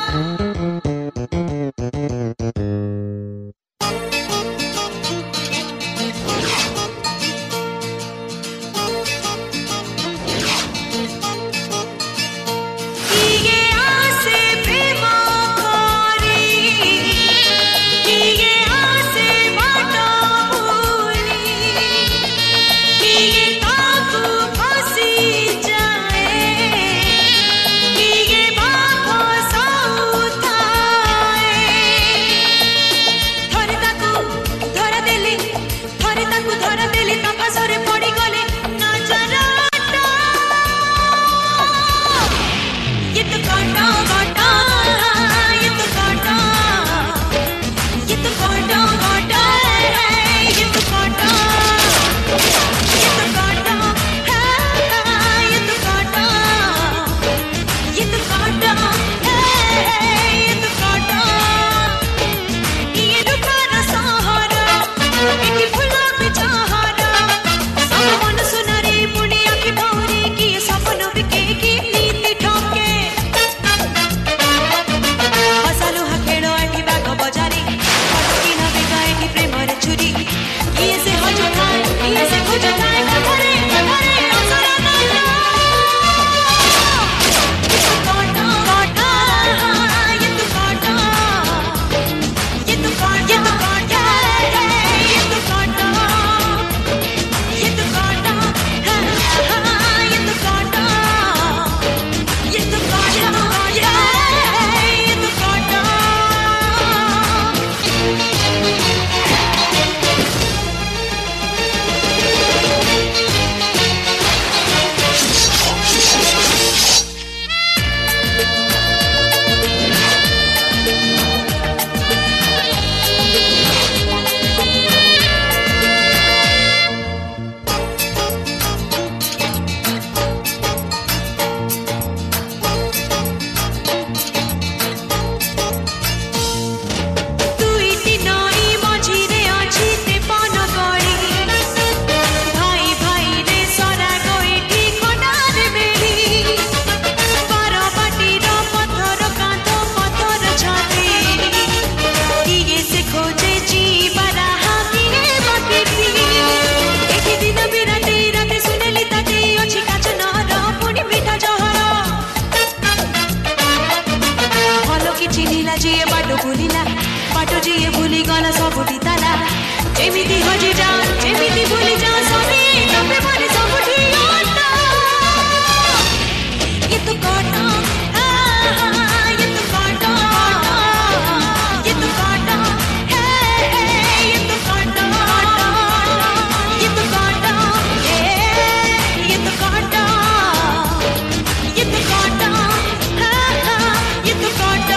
बाटो जी भूली गला सबुठी ताला जेमिति हजी जा जेमिति भूली जा सभी तबे माने सबुठी आटा ये तो काटा ये तो काटा ये तो काटा है ये तो काटा ये तो काटा ये तो काटा ये तो काटा ये तो काटा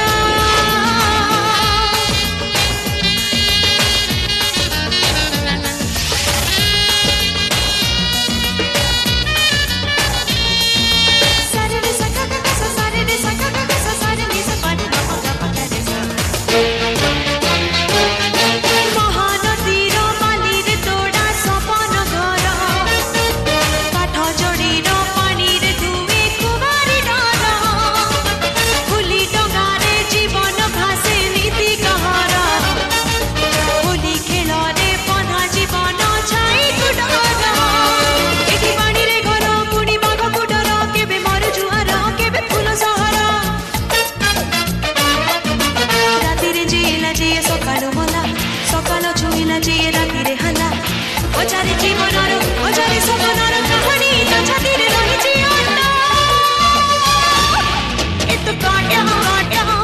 जी राती रे हला ओजारे जीवनर ओजारे सपनर कहानी छाती रे रहिछि अड्डा ए तो काटा काटा